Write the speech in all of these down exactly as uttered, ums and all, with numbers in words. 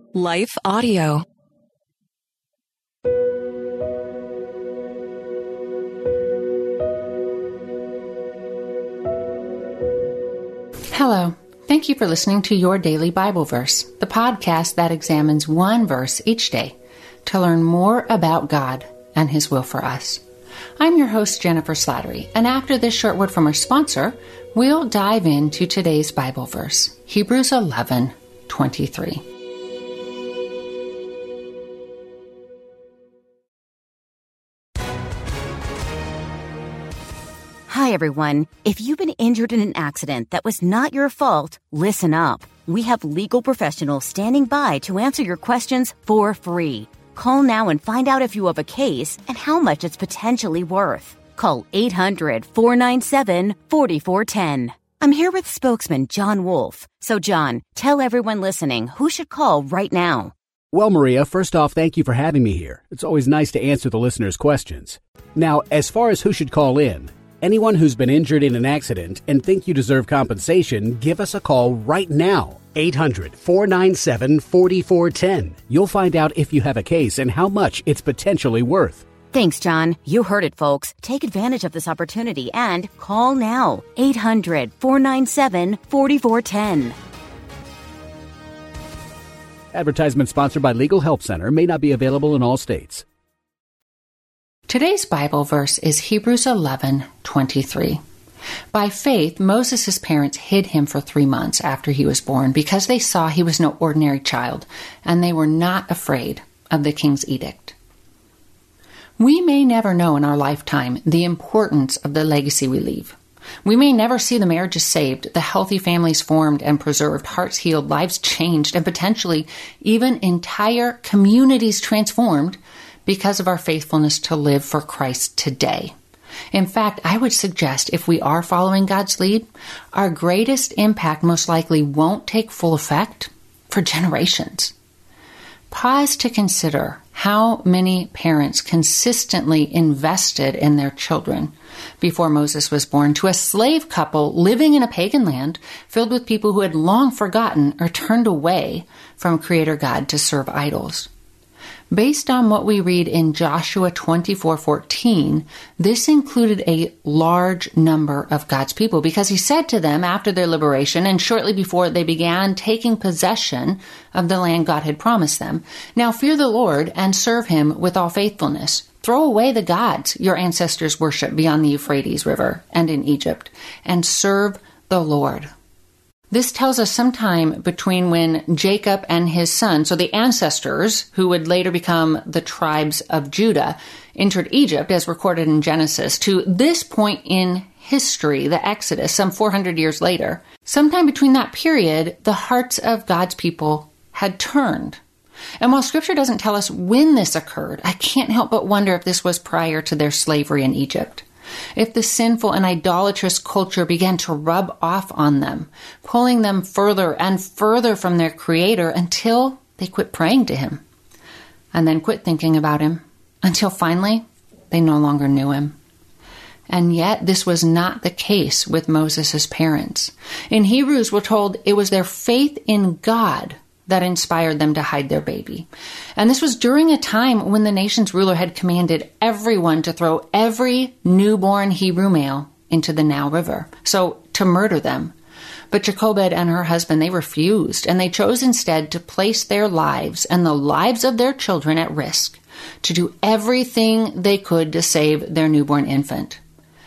Life Audio. Hello. Thank you for listening to Your Daily Bible Verse, the podcast that examines one verse each day to learn more about God and His will for us. I'm your host, Jennifer Slattery, and after this short word from our sponsor, we'll dive into today's Bible verse, Hebrews eleven twenty-three. Hi, everyone. If you've been injured in an accident that was not your fault, listen up. We have legal professionals standing by to answer your questions for free. Call now and find out if you have a case and how much it's potentially worth. Call eight hundred, four nine seven, four four one zero. I'm here with spokesman John Wolf. So, John, tell everyone listening who should call right now. Well, Maria, first off, thank you for having me here. It's always nice to answer the listeners' questions. Now, as far as who should call in, anyone who's been injured in an accident and think you deserve compensation, give us a call right now. eight hundred, four nine seven, four four one zero. You'll find out if you have a case and how much it's potentially worth. Thanks, John. You heard it, folks. Take advantage of this opportunity and call now. eight hundred, four nine seven, four four one zero. Advertisement sponsored by Legal Help Center. May not be available in all states. Today's Bible verse is Hebrews eleven twenty-three. By faith, Moses' parents hid him for three months after he was born because they saw he was no ordinary child, and they were not afraid of the king's edict. We may never know in our lifetime the importance of the legacy we leave. We may never see the marriages saved, the healthy families formed and preserved, hearts healed, lives changed, and potentially even entire communities transformed because of our faithfulness to live for Christ today. In fact, I would suggest if we are following God's lead, our greatest impact most likely won't take full effect for generations. Pause to consider how many parents consistently invested in their children before Moses was born to a slave couple living in a pagan land filled with people who had long forgotten or turned away from Creator God to serve idols. Based on what we read in Joshua twenty-four fourteen, this included a large number of God's people because he said to them after their liberation and shortly before they began taking possession of the land God had promised them, "Now fear the Lord and serve him with all faithfulness. Throw away the gods your ancestors worshipped beyond the Euphrates River and in Egypt, and serve the Lord." This tells us sometime between when Jacob and his son, so the ancestors who would later become the tribes of Judah, entered Egypt, as recorded in Genesis, to this point in history, the Exodus, some four hundred years later. Sometime between that period, the hearts of God's people had turned. And while Scripture doesn't tell us when this occurred, I can't help but wonder if this was prior to their slavery in Egypt. If the sinful and idolatrous culture began to rub off on them, pulling them further and further from their Creator until they quit praying to Him, and then quit thinking about Him, until finally they no longer knew Him. And yet this was not the case with Moses' parents. In Hebrews, we're told it was their faith in God that inspired them to hide their baby. And this was during a time when the nation's ruler had commanded everyone to throw every newborn Hebrew male into the Nile River, so to murder them. But Jochebed and her husband, they refused, and they chose instead to place their lives and the lives of their children at risk, to do everything they could to save their newborn infant,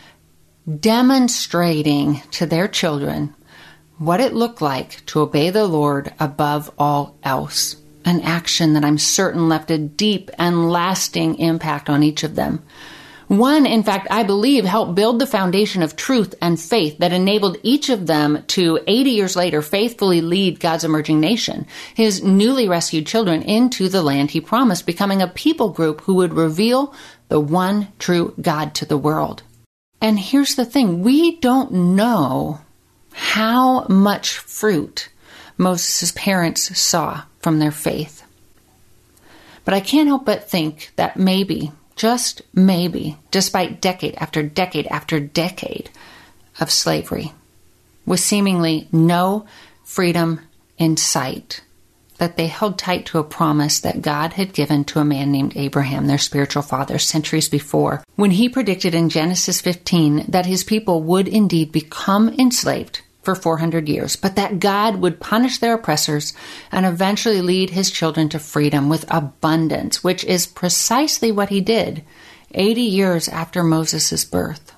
demonstrating to their children what it looked like to obey the Lord above all else, an action that I'm certain left a deep and lasting impact on each of them. One, in fact, I believe helped build the foundation of truth and faith that enabled each of them to, eighty years later, faithfully lead God's emerging nation, his newly rescued children, into the land he promised, becoming a people group who would reveal the one true God to the world. And here's the thing, we don't know how much fruit Moses' parents saw from their faith. But I can't help but think that maybe, just maybe, despite decade after decade after decade of slavery, with seemingly no freedom in sight, that they held tight to a promise that God had given to a man named Abraham, their spiritual father, centuries before, when he predicted in Genesis fifteen that his people would indeed become enslaved for four hundred years, but that God would punish their oppressors and eventually lead his children to freedom with abundance, which is precisely what he did eighty years after Moses' birth.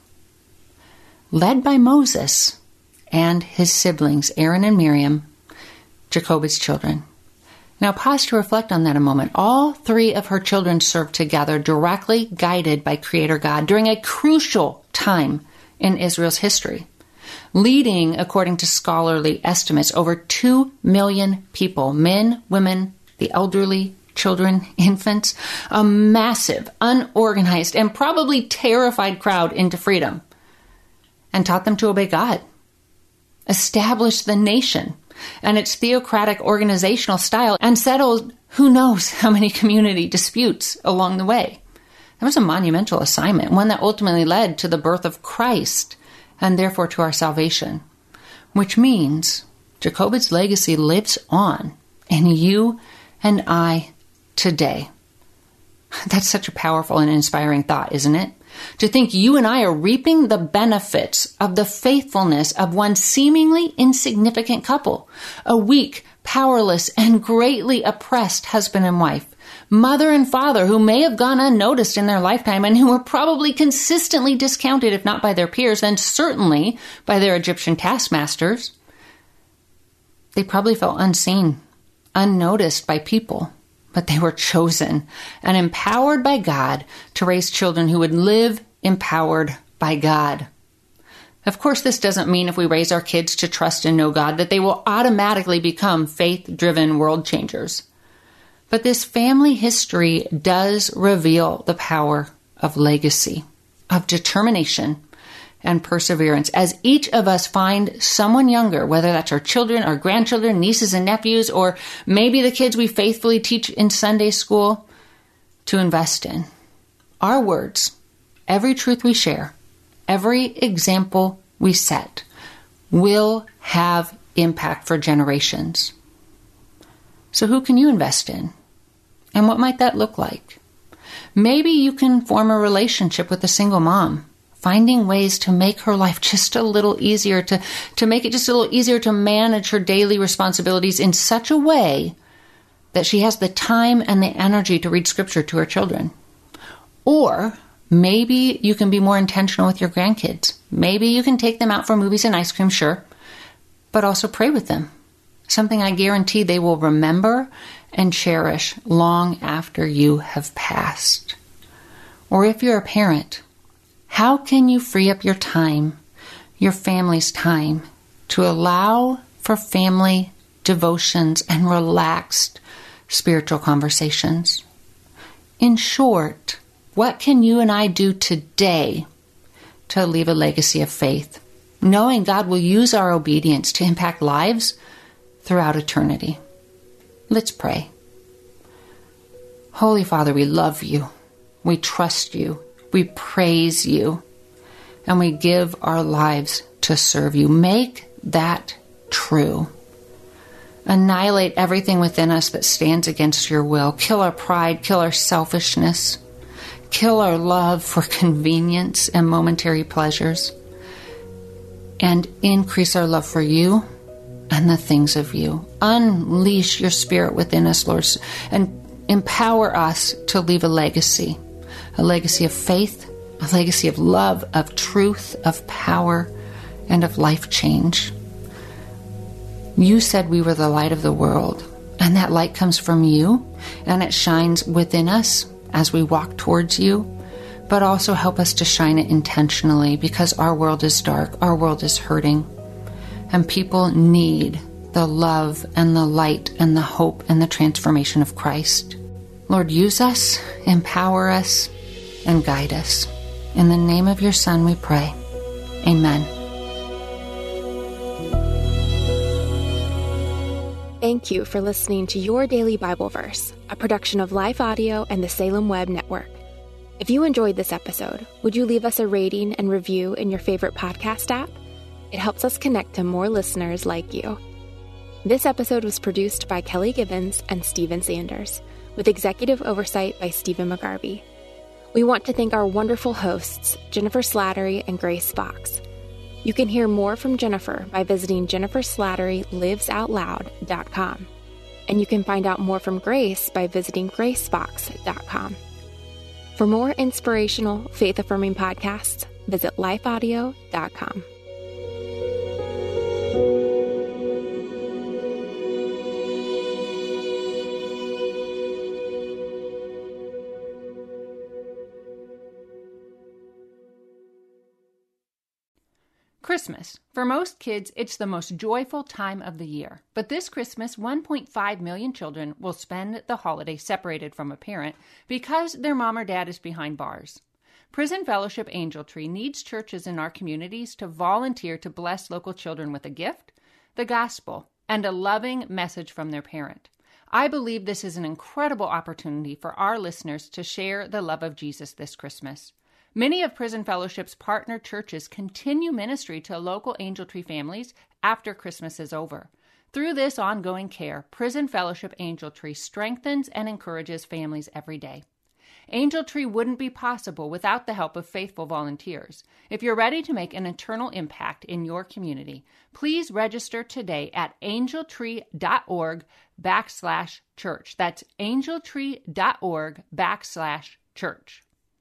Led by Moses and his siblings, Aaron and Miriam, Jacob's children. Now pause to reflect on that a moment. All three of her children served together, directly guided by Creator God during a crucial time in Israel's history, leading, according to scholarly estimates, over two million people, men, women, the elderly, children, infants, a massive, unorganized, and probably terrified crowd into freedom, and taught them to obey God, established the nation and its theocratic organizational style, and settled who knows how many community disputes along the way. That was a monumental assignment, one that ultimately led to the birth of Christ and therefore to our salvation, which means Jacob's legacy lives on in you and I today. That's such a powerful and inspiring thought, isn't it? To think you and I are reaping the benefits of the faithfulness of one seemingly insignificant couple, a weak, powerless, and greatly oppressed husband and wife, mother and father who may have gone unnoticed in their lifetime and who were probably consistently discounted, if not by their peers, then certainly by their Egyptian taskmasters. They probably felt unseen, unnoticed by people. But they were chosen and empowered by God to raise children who would live empowered by God. Of course, this doesn't mean if we raise our kids to trust and know God that they will automatically become faith-driven world changers. But this family history does reveal the power of legacy, of determination, and perseverance, as each of us find someone younger, whether that's our children, our grandchildren, nieces and nephews, or maybe the kids we faithfully teach in Sunday school, to invest in. Our words, every truth we share, every example we set, will have impact for generations. So who can you invest in? And what might that look like? Maybe you can form a relationship with a single mom, finding ways to make her life just a little easier, to, to make it just a little easier to manage her daily responsibilities in such a way that she has the time and the energy to read scripture to her children. Or maybe you can be more intentional with your grandkids. Maybe you can take them out for movies and ice cream, sure, but also pray with them. Something I guarantee they will remember and cherish long after you have passed. Or if you're a parent, how can you free up your time, your family's time, to allow for family devotions and relaxed spiritual conversations? In short, what can you and I do today to leave a legacy of faith, knowing God will use our obedience to impact lives throughout eternity? Let's pray. Holy Father, we love you. We trust you. We praise you, and we give our lives to serve you. Make that true. Annihilate everything within us that stands against your will. Kill our pride, kill our selfishness, kill our love for convenience and momentary pleasures, and increase our love for you and the things of you. Unleash your spirit within us, Lord, and empower us to leave a legacy. A legacy of faith, a legacy of love, of truth, of power, and of life change. You said we were the light of the world, and that light comes from you, and it shines within us as we walk towards you, but also help us to shine it intentionally, because our world is dark, our world is hurting, and people need the love and the light and the hope and the transformation of Christ. Lord, use us, empower us, and guide us. In the name of your Son we pray. Amen. Thank you for listening to Your Daily Bible Verse, a production of Life Audio and the Salem Web Network. If you enjoyed this episode, would you leave us a rating and review in your favorite podcast app? It helps us connect to more listeners like you. This episode was produced by Kelly Gibbons and Stephen Sanders, with executive oversight by Stephen McGarvey. We want to thank our wonderful hosts, Jennifer Slattery and Grace Fox. You can hear more from Jennifer by visiting jennifer slattery lives out loud dot com. And you can find out more from Grace by visiting grace fox dot com. For more inspirational, faith-affirming podcasts, visit life audio dot com. Christmas. For most kids, it's the most joyful time of the year. But this Christmas, one point five million children will spend the holiday separated from a parent because their mom or dad is behind bars. Prison Fellowship Angel Tree needs churches in our communities to volunteer to bless local children with a gift, the gospel, and a loving message from their parent. I believe this is an incredible opportunity for our listeners to share the love of Jesus this Christmas. Many of Prison Fellowship's partner churches continue ministry to local Angel Tree families after Christmas is over. Through this ongoing care, Prison Fellowship Angel Tree strengthens and encourages families every day. Angel Tree wouldn't be possible without the help of faithful volunteers. If you're ready to make an eternal impact in your community, please register today at angeltree.org backslash church. That's angeltree.org backslash church.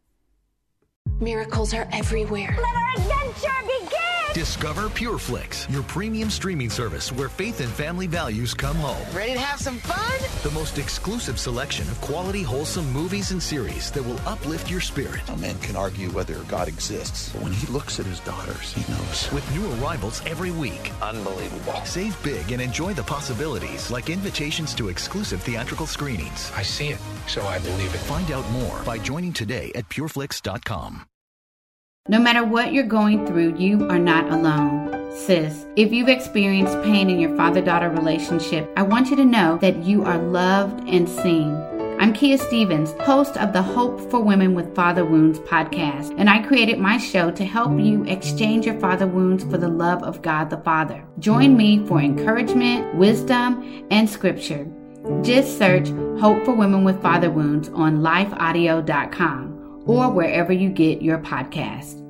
Miracles are everywhere. Let our adventure begin! Discover PureFlix, your premium streaming service where faith and family values come home. Ready to have some fun? The most exclusive selection of quality, wholesome movies and series that will uplift your spirit. A man can argue whether God exists, but when he looks at his daughters, he knows. With new arrivals every week. Unbelievable. Save big and enjoy the possibilities, like invitations to exclusive theatrical screenings. I see it, so I believe it. Find out more by joining today at pureflix dot com. No matter what you're going through, you are not alone. Sis, if you've experienced pain in your father-daughter relationship, I want you to know that you are loved and seen. I'm Kia Stevens, host of the Hope for Women with Father Wounds podcast, and I created my show to help you exchange your father wounds for the love of God the Father. Join me for encouragement, wisdom, and scripture. Just search Hope for Women with Father Wounds on life audio dot com. or wherever you get your podcast.